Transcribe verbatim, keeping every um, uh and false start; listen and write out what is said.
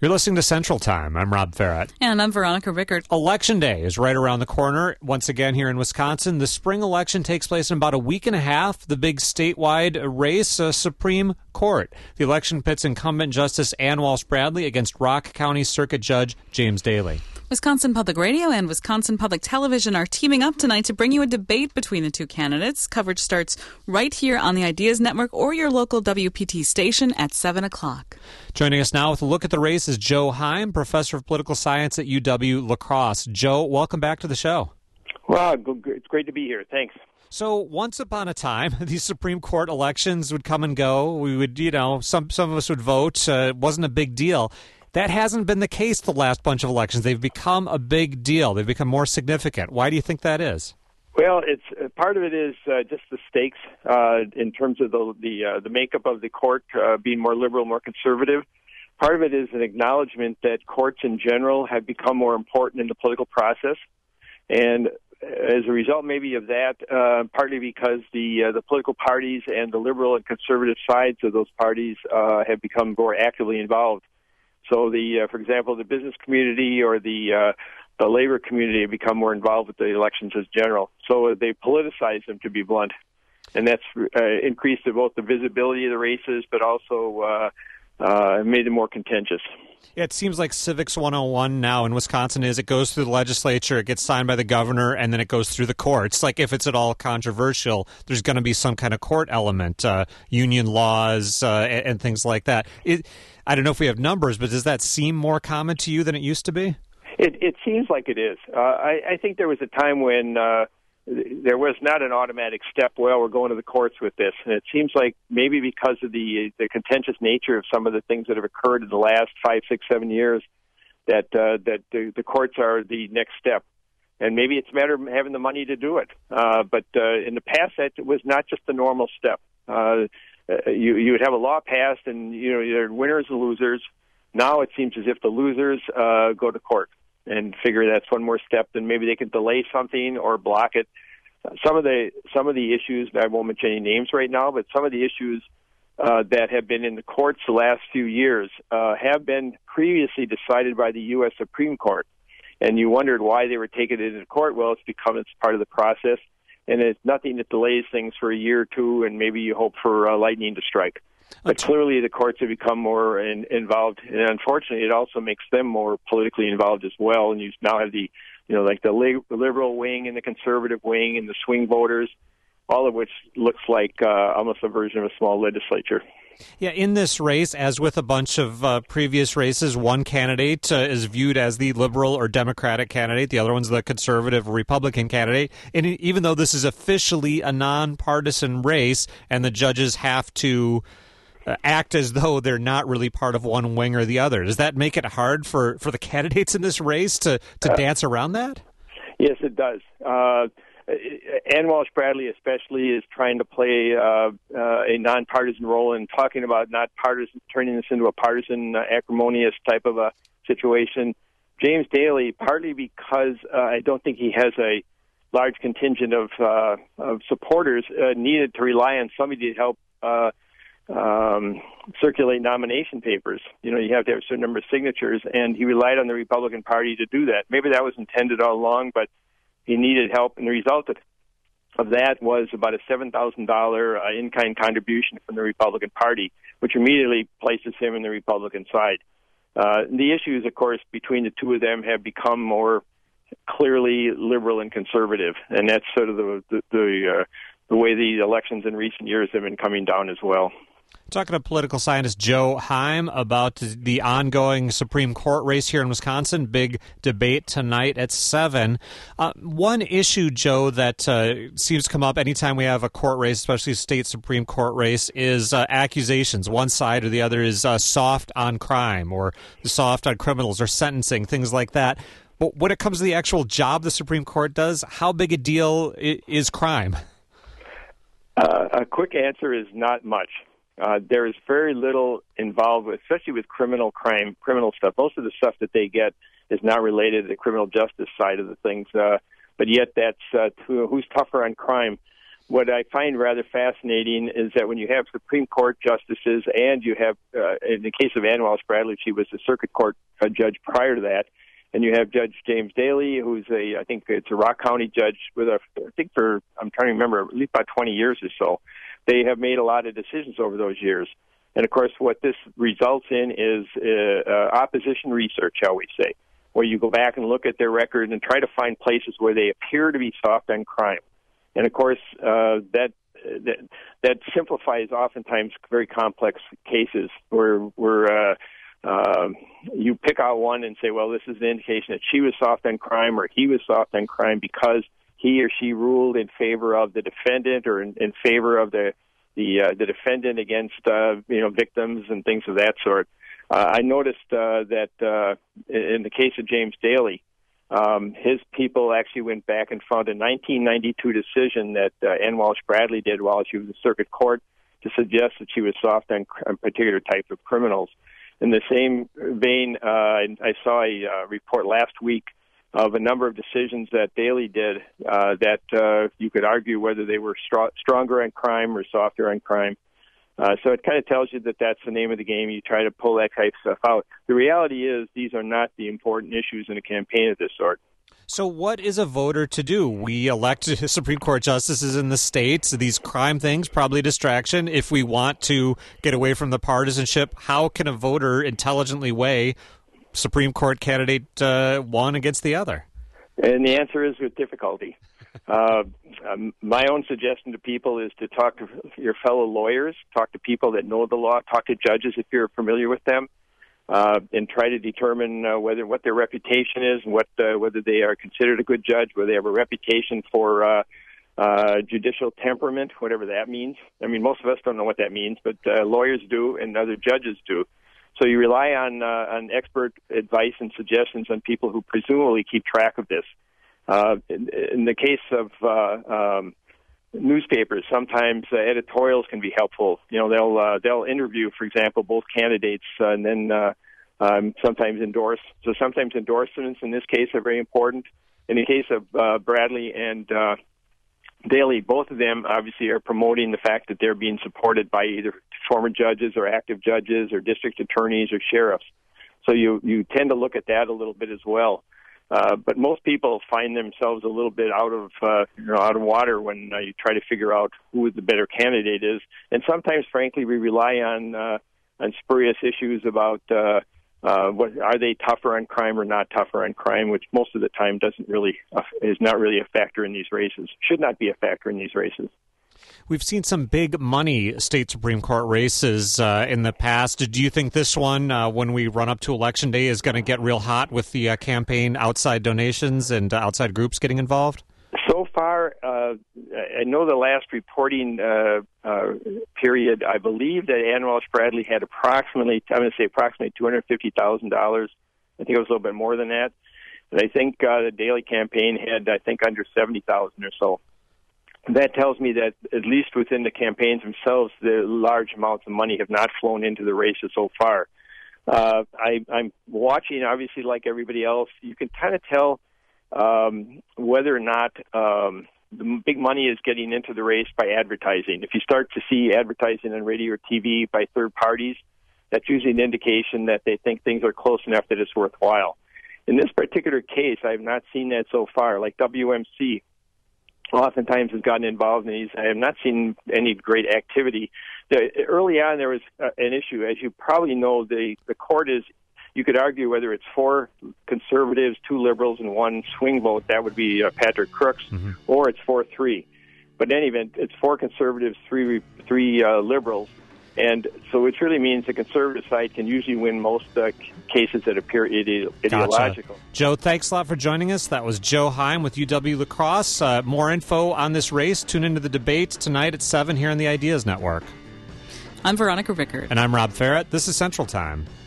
You're listening to Central Time. I'm Rob Farrett. And I'm Veronica Rickert. Election Day is right around the corner. Once again, here in Wisconsin, the spring election takes place in about a week and a half. The big statewide race, uh, Supreme Court. The election pits incumbent Justice Ann Walsh Bradley against Rock County Circuit Judge James Daly. Wisconsin Public Radio and Wisconsin Public Television are teaming up tonight to bring you a debate between the two candidates. Coverage starts right here on the Ideas Network or your local W P T station at seven o'clock. Joining us now with a look at the race is Joe Heim, professor of political science at U W La Crosse. Joe, welcome back to the show. Well, it's great to be here. Thanks. So once upon a time, these Supreme Court elections would come and go. We would, you know, some some of us would vote. Uh, it wasn't a big deal. That hasn't been the case the last bunch of elections. They've become a big deal. They've become more significant. Why do you think that is? Well, it's uh, part of it is uh, just the stakes uh, in terms of the the, uh, the makeup of the court uh, being more liberal, more conservative. Part of it is an acknowledgement that courts in general have become more important in the political process, and as a result, maybe of that, uh, partly because the uh, the political parties and the liberal and conservative sides of those parties uh, have become more actively involved. So, the, uh, for example, the business community or the uh, the labor community have become more involved with the elections as general. So they politicize them, to be blunt, and that's uh, increased both the visibility of the races, but also uh, uh, made them more contentious. It seems like Civics one oh one now in Wisconsin is it goes through the legislature, it gets signed by the governor, and then it goes through the courts. Like if it's at all controversial, there's going to be some kind of court element, uh, union laws uh, and, and things like that. It, I don't know if we have numbers, but does that seem more common to you than it used to be? It, it seems like it is. Uh, I, I think there was a time when uh, there was not an automatic step, well, we're going to the courts with this. And it seems like maybe because of the the contentious nature of some of the things that have occurred in the last five, six, seven years, that uh, that the, the courts are the next step. And maybe it's a matter of having the money to do it. Uh, but uh, in the past, that was not just the normal step. Uh, you, you would have a law passed, and you know there are winners and losers. Now it seems as if the losers uh, go to court and figure that's one more step, then maybe they can delay something or block it. Some of the some of the issues, I won't mention any names right now, but some of the issues uh, that have been in the courts the last few years uh, have been previously decided by the U S Supreme Court. And you wondered why they were taking it into court. Well, it's become it's part of the process, and it's nothing that delays things for a year or two, and maybe you hope for uh, lightning to strike. But clearly the courts have become more in, involved, and unfortunately it also makes them more politically involved as well. And you now have the, you know, like the liberal wing and the conservative wing and the swing voters, all of which looks like uh, almost a version of a small legislature. Yeah, in this race, as with a bunch of uh, previous races, one candidate uh, is viewed as the liberal or Democratic candidate. The other one's the conservative or Republican candidate. And even though this is officially a nonpartisan race and the judges have to Uh, act as though they're not really part of one wing or the other. Does that make it hard for, for the candidates in this race to, to uh, dance around that? Yes, it does. Uh, Ann Walsh Bradley especially is trying to play uh, uh, a nonpartisan role in talking about not partisan, turning this into a partisan, uh, acrimonious type of a situation. James Daly, partly because uh, I don't think he has a large contingent of, uh, of supporters, uh, needed to rely on somebody to help uh, um, circulate nomination papers. You know, you have to have a certain number of signatures, and he relied on the Republican Party to do that. Maybe that was intended all along, but he needed help, and the result of that was about a seven thousand dollars uh, in-kind contribution from the Republican Party, which immediately places him in the Republican side. Uh, the issues, of course, between the two of them have become more clearly liberal and conservative, and that's sort of the the, the, uh, the way the elections in recent years have been coming down as well. Talking to political scientist Joe Heim about the ongoing Supreme Court race here in Wisconsin. Big debate tonight at seven. Uh, one issue, Joe, that uh, seems to come up anytime we have a court race, especially a state Supreme Court race, is uh, accusations. One side or the other is uh, soft on crime or soft on criminals or sentencing, things like that. But when it comes to the actual job the Supreme Court does, how big a deal is crime? Uh, a quick answer is not much. Uh, there is very little involved with, especially with criminal crime, criminal stuff. Most of the stuff that they get is not related to the criminal justice side of the things. Uh, but yet, that's uh, who's tougher on crime. what I find rather fascinating is that when you have Supreme Court justices and you have, uh, in the case of Ann Walsh Bradley, she was a circuit court uh, judge prior to that, and you have Judge James Daly, who's a, I think it's a Rock County judge with a, I think for, I'm trying to remember, at least about twenty years or so. They have made a lot of decisions over those years. And, of course, what this results in is uh, uh, opposition research, shall we say, where you go back and look at their record and try to find places where they appear to be soft on crime. And, of course, uh, that, that that simplifies oftentimes very complex cases where, where uh, uh, you pick out one and say, well, this is an indication that she was soft on crime or he was soft on crime because he or she ruled in favor of the defendant or in, in favor of the the uh, the defendant against uh, you know victims and things of that sort. Uh, I noticed uh, that uh, in the case of James Daly, um, his people actually went back and found a nineteen ninety-two decision that uh, Ann Walsh Bradley did while she was in circuit court to suggest that she was soft on a particular type of criminals. In the same vein, uh, I saw a uh, report last week of a number of decisions that Daly did uh, that uh, you could argue whether they were str- stronger on crime or softer on crime. Uh, so it kind of tells you that that's the name of the game. You try to pull that type of stuff out. The reality is these are not the important issues in a campaign of this sort. So what is a voter to do? We elect Supreme Court justices in the states. These crime things, probably a distraction. If we want to get away from the partisanship, how can a voter intelligently weigh Supreme Court candidate uh, one against the other? And the answer is with difficulty. Uh, um, my own suggestion to people is to talk to your fellow lawyers, talk to people that know the law, talk to judges if you're familiar with them, uh, and try to determine uh, whether what their reputation is, and what uh, whether they are considered a good judge, whether they have a reputation for uh, uh, judicial temperament, whatever that means. I mean, most of us don't know what that means, but uh, lawyers do, and other judges do. So you rely on uh, on expert advice and suggestions on people who presumably keep track of this. Uh, in, in the case of uh, um, newspapers, sometimes uh, editorials can be helpful. You know, they'll uh, they'll interview, for example, both candidates uh, and then uh, um, sometimes endorse. So sometimes endorsements in this case are very important. In the case of uh, Bradley and uh, Daly, both of them obviously are promoting the fact that they're being supported by either former judges or active judges or district attorneys or sheriffs. So you, you tend to look at that a little bit as well. Uh, but most people find themselves a little bit out of uh, you know out of water when uh, you try to figure out who the better candidate is. And sometimes, frankly, we rely on uh, on spurious issues about uh, uh, what are they tougher on crime or not tougher on crime, which most of the time doesn't really uh, is not really a factor in these races. Should not be a factor in these races. We've seen some big money state Supreme Court races uh, in the past. Do you think this one, uh, when we run up to Election Day, is going to get real hot with the uh, campaign outside donations and uh, outside groups getting involved? So far, uh, I know the last reporting uh, uh, period, I believe that Ann Walsh Bradley had approximately, I'm going to say approximately two hundred fifty thousand dollars. I think it was a little bit more than that. And I think uh, the Daly campaign had, I think, under seventy thousand dollars or so. That tells me that at least within the campaigns themselves, the large amounts of money have not flown into the races so far. Uh, I, I'm watching, obviously, like everybody else. You can kind of tell um, whether or not um, the big money is getting into the race by advertising. If you start to see advertising on radio or T V by third parties, that's usually an indication that they think things are close enough that it's worthwhile. In this particular case, I have not seen that so far. Like W M C oftentimes has gotten involved in these. I have not seen any great activity. The, early on, there was uh, an issue. As you probably know, the, the court is, you could argue whether it's four conservatives, two liberals, and one swing vote. That would be uh, Patrick Crooks, mm-hmm. or it's four three. But in any event, it's four conservatives, three, three uh, liberals. And so which really means the conservative side can usually win most uh, cases that appear ide- ideological. Gotcha. Joe, thanks a lot for joining us. That was Joe Heim with U W La Crosse. Uh, more info on this race, tune into the debate tonight at seven here on the Ideas Network. I'm Veronica Rickard. And I'm Rob Ferrett. This is Central Time.